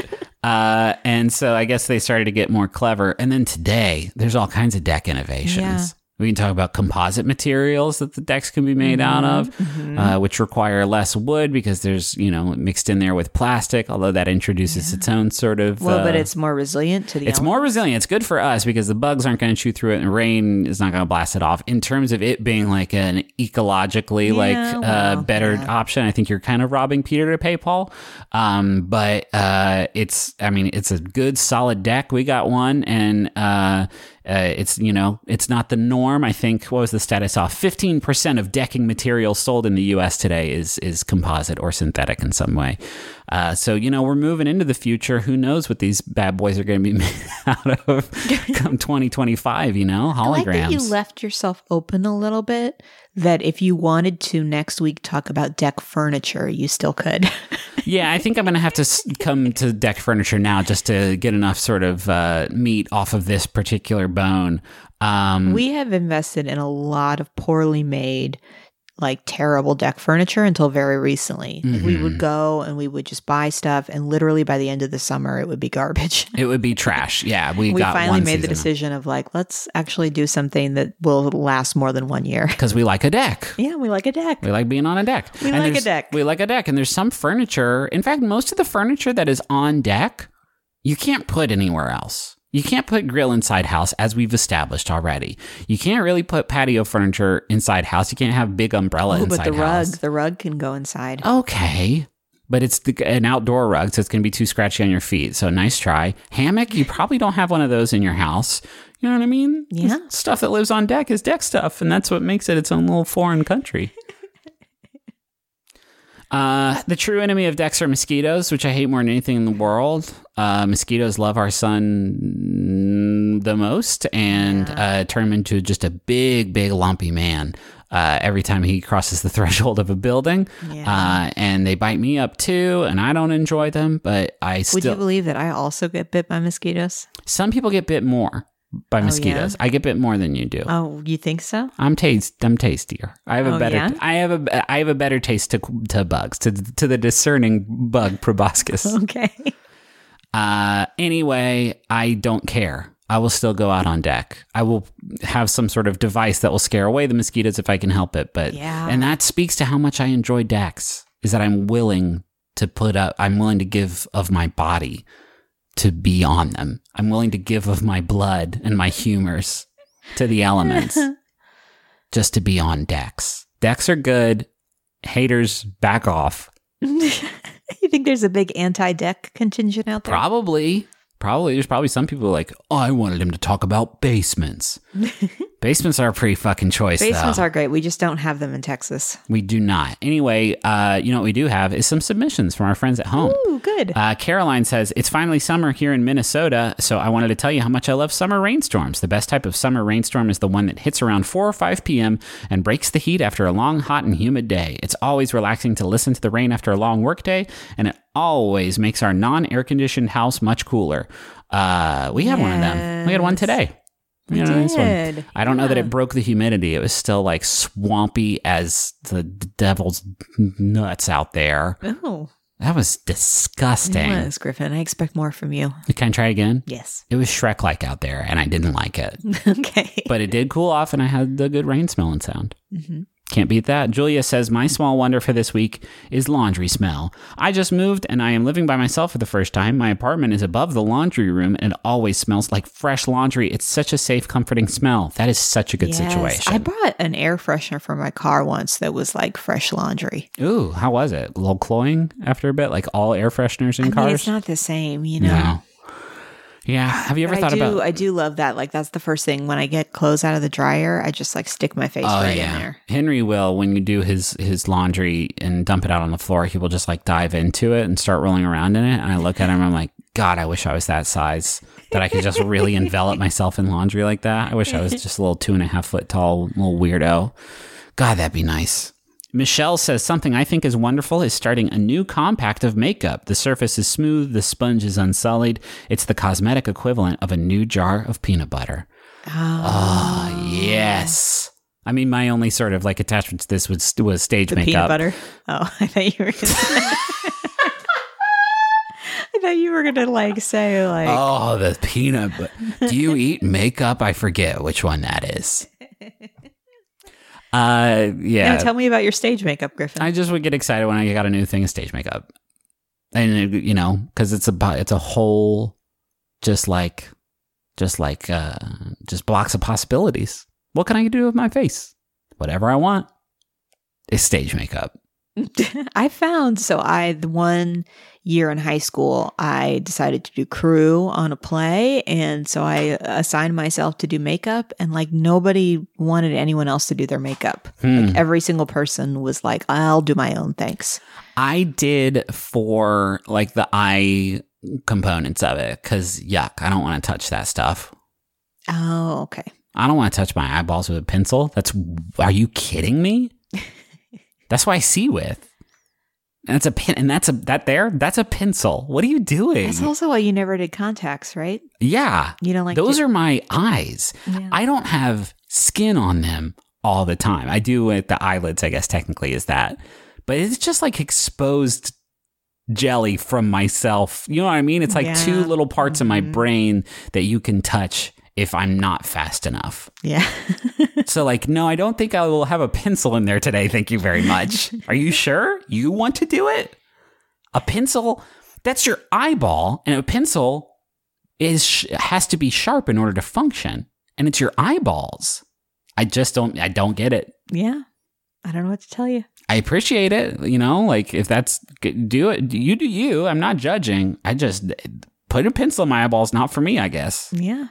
uh, and so I guess they started to get more clever. And then today, there's all kinds of deck innovations. Yeah. We can talk about composite materials that the decks can be made out of, Mm-hmm. uh, which require less wood because there's, you know, mixed in there with plastic, although that introduces its own sort of... Well, but uh, it's more resilient to the It's more resilient. It's good for us because the bugs aren't going to chew through it and rain is not going to blast it off. In terms of it being like an ecologically Yeah, like uh, well, better yeah. option, I think you're kind of robbing Peter to pay Paul. Um, but uh, it's, I mean, it's a good solid deck. We got one and uh, uh, it's, you know, it's not the norm. I think, what was the status off? fifteen percent of decking material sold in the U S today is is composite or synthetic in some way. Uh, so, you know, we're moving into the future. Who knows what these bad boys are going to be made out of come twenty twenty-five, you know, I like that holograms. you left yourself open a little bit, that if you wanted to next week talk about deck furniture, you still could. Yeah, I think I'm going to have to s- come to deck furniture now just to get enough sort of uh, meat off of this particular bone. Um, We have invested in a lot of poorly made, like terrible deck furniture until very recently. Like, we Mm-hmm. would go and we would just buy stuff, and literally by the end of the summer, it would be garbage. it would be trash. Yeah, we, We got finally one made the season decision of like, let's actually do something that will last more than one year. because we like a deck. Yeah, we like a deck. We like being on a deck. We And like a there's- deck. We like a deck. And there's some furniture. In fact, most of the furniture that is on deck, you can't put anywhere else. You can't put grill inside house, as we've established already. You can't really put patio furniture inside house. You can't have big umbrella Oh, inside but the house. rug, the rug can go inside. Okay. But it's the, an outdoor rug, so it's going to be too scratchy on your feet. So nice try. Hammock, you probably don't have one of those in your house. You know what I mean? Yeah. Stuff that lives on deck is deck stuff, and that's what makes it its own little foreign country. Uh, the true enemy of decks are mosquitoes, which I hate more than anything in the world. Uh, mosquitoes love our sun the most and uh, turn him into just a big, big, lumpy man uh, every time he crosses the threshold of a building. Yeah. Uh, and they bite me up too, and I don't enjoy them, but I Would you still. believe that I also get bit by mosquitoes? Some people get bit more by mosquitoes. I get bit more than you do. Oh, you think so? I'm taste. I'm tastier. I have a Oh, better. yeah? I have a. I have a better taste to to bugs, to to the discerning bug proboscis. Okay. Uh, anyway, I don't care. I will still go out on deck. I will have some sort of device that will scare away the mosquitoes if I can help it. But Yeah. and that speaks to how much I enjoy decks. Is that I'm willing to put up. I'm willing to give of my body to be on them. I'm willing to give of my blood and my humors to the elements just to be on decks. Decks are good. Haters, back off. You think there's a big anti-deck contingent out there? Probably. Probably. There's probably some people like, oh, I wanted him to talk about basements. Basements are a pretty fucking choice, Basements though. are great. We just don't have them in Texas. We do not. Anyway, uh, you know what we do have is some submissions from our friends at home. Ooh, good. Uh, Caroline says, it's finally summer here in Minnesota, so I wanted to tell you how much I love summer rainstorms. The best type of summer rainstorm is the one that hits around four or five p.m. and breaks the heat after a long, hot, and humid day. It's always relaxing to listen to the rain after a long workday, and it always makes our non-air-conditioned house much cooler. Uh, we had one of them. We had one Yes. today. We You know, nice one. did. I don't know that Yeah. it broke the humidity. It was still like swampy as the devil's nuts out there. Oh, That was it disgusting. was, Griffin. I expect more from you. Can I try again? Yes. It was Shrek-like out there, and I didn't like it. Okay. But it did cool off, and I had the good rain smell and sound. Mhm. Can't beat that. Julia says, my small wonder for this week is laundry smell. I just moved, and I am living by myself for the first time. My apartment is above the laundry room, and it always smells like fresh laundry. It's such a safe, comforting smell. That is such a good Yes. situation. I bought an air freshener for my car once that was like fresh laundry. Ooh, how was it? A little cloying after a bit, like all air fresheners in I cars? mean, it's not the same, you know. No. Yeah. Have you ever But thought I do, about? I do love that. Like that's the first thing when I get clothes out of the dryer. I just like stick my face Oh right yeah, in there. Henry will when you do his his laundry and dump it out on the floor. He will just like dive into it and start rolling around in it. And I look at him, I'm like, God, I wish I was that size, that I could just really envelop myself in laundry like that. I wish I was just a little two and a half foot tall little weirdo. God, that'd be nice. Michelle says, something I think is wonderful is starting a new compact of makeup. The surface is smooth, the sponge is unsullied. It's the cosmetic equivalent of a new jar of peanut butter. Oh, oh yes. I mean, my only sort of like attachment to this was, was stage the makeup. Peanut butter. Oh, I thought you were going to I thought you were going to like say like. Oh, the peanut butter. Do you eat makeup? I forget which one that is. Uh, yeah. Now tell me about your stage makeup, Griffin. I just would get excited when I got a new thing of stage makeup, and you know, because it's a it's a whole, just like, just like, uh, just blocks of possibilities. What can I do with my face? Whatever I want. It's stage makeup. I found so I the one year in high school I decided to do crew on a play, and so I assigned myself to do makeup, and like nobody wanted anyone else to do their makeup. Hmm. Like every single person was like, I'll do my own, thanks. I did for like the eye components of it because yuck, I don't want to touch that stuff. Oh, okay. I don't want to touch my eyeballs with a pencil. That's are you kidding me? That's what I see with. And it's a pen, and that's a that there. That's a pencil. What are you doing? That's also why you never did contacts, right? Yeah, you don't like those to- are my eyes. Yeah. I don't have skin on them all the time. I do with the eyelids, I guess technically is that, but it's just like exposed jelly from myself. You know what I mean? It's like Yeah. two little parts Mm-hmm. of my brain that you can touch if I'm not fast enough. Yeah. So like, no, I don't think I will have a pencil in there today. Thank you very much. Are you sure you want to do it? A pencil, that's your eyeball, and a pencil is has to be sharp in order to function, and it's your eyeballs. I just don't, I don't get it. Yeah. I don't know what to tell you. I appreciate it. You know, like if that's, do it, you do you. I'm not judging. I just, put a pencil in my eyeballs, not for me, I guess. Yeah.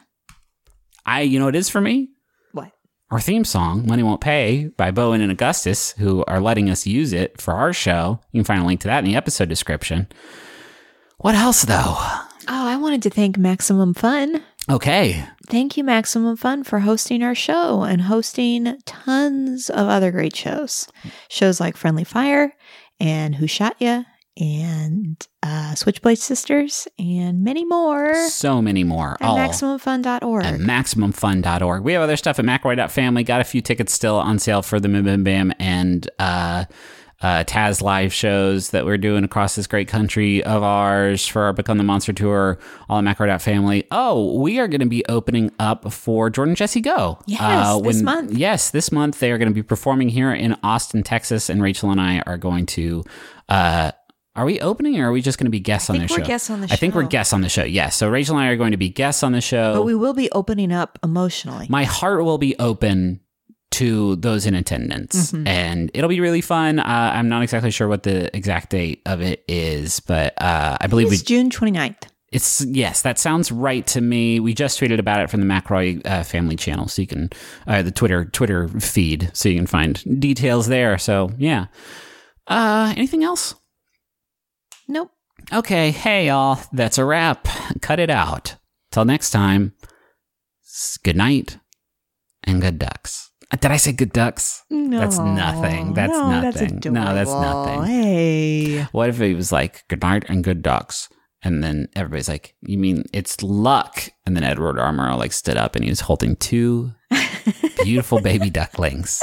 I, you know what it is for me? What? Our theme song, Money Won't Pay, by Bowen and Augustus, who are letting us use it for our show. You can find a link to that in the episode description. What else, though? Oh, I wanted to thank Maximum Fun. Okay. Thank you, Maximum Fun, for hosting our show and hosting tons of other great shows. Shows like Friendly Fire and Who Shot Ya and uh, Switchblade Sisters and many more So many more. at all maximum fun dot org. at maximum fun dot org. We have other stuff at McElroy dot family. Got a few tickets still on sale for the Bim Bim Bam and uh, uh, Taz live shows that we're doing across this great country of ours for our Become the Monster tour, all at McElroy dot family. Oh, we are going to be opening up for Jordan Jesse Go. Yes, this month. Yes, this month they are going to be performing here in Austin, Texas, and Rachel and I are going to... Uh, Are we opening, or are we just going to be guests I on think the show? we're guests on the I think we're show. guests on the show, yes. So Rachel and I are going to be guests on the show. But we will be opening up emotionally. My heart will be open to those in attendance, Mhm. and it'll be really fun. Uh, I'm not exactly sure what the exact date of it is, but uh, I believe It's we. June twenty-ninth. It's yes, that sounds right to me. We just tweeted about it from the McElroy uh, family channel, so you can uh, the Twitter Twitter feed, so you can find details there. So yeah. Uh, anything else? Nope. Okay, hey y'all, that's a wrap. Cut it out. Till next time, s- good night and good ducks. Uh, Did I say good ducks? No. That's nothing. That's no, nothing. That's No, that's adorable. nothing. Hey. What if it was like good night and good ducks? And then everybody's like, you mean it's luck? And then Edward R. Murrow like stood up and he was holding two beautiful baby ducklings.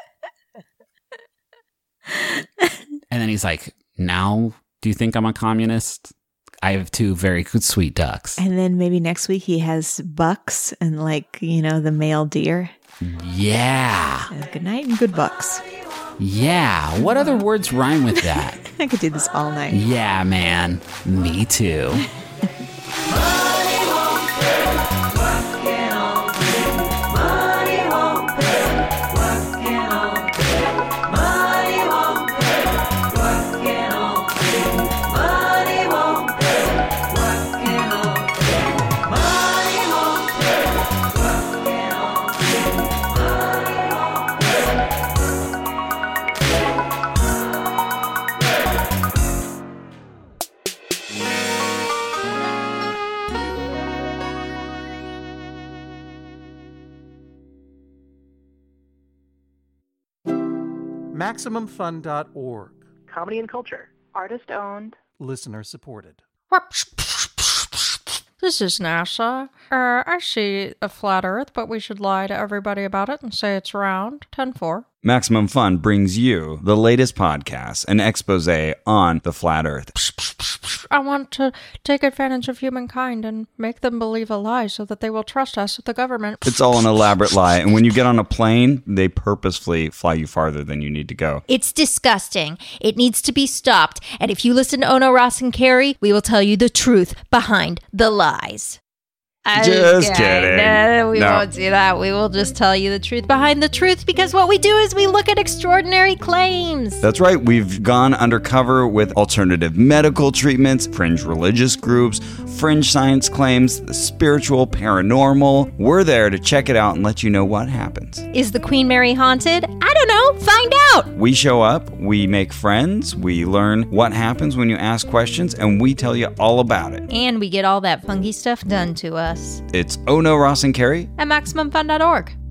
And then he's like, now do you think I'm a communist? I have two very good, sweet ducks. And then maybe next week he has bucks and like, you know, the male deer. Yeah. And good night and good bucks. Yeah. What other words rhyme with that? I could do this all night. Yeah, man. Me too. Maximum Fun dot org. Comedy and culture. Artist owned. Listener supported. This is NASA. Uh, I see a flat Earth, but we should lie to everybody about it and say it's round. ten four. Maximum Fun brings you the latest podcast, an expose on the flat Earth. I want to take advantage of humankind and make them believe a lie so that they will trust us with the government. It's all an elaborate lie, and when you get on a plane, they purposefully fly you farther than you need to go. It's disgusting. It needs to be stopped. And if you listen to Ono, Ross, and Carrie, we will tell you the truth behind the lies. I Just kidding. No, we No. won't do that. We will just tell you the truth behind the truth, because what we do is we look at extraordinary claims. That's right. We've gone undercover with alternative medical treatments, fringe religious groups, fringe science claims, the spiritual, paranormal. We're there to check it out and let you know what happens. Is the Queen Mary haunted? I don't know. Find out. We show up, we make friends, we learn what happens when you ask questions, and we tell you all about it. And we get all that funky stuff done to us. It's Ono, Ross, and Carrie at Maximum Fun dot org.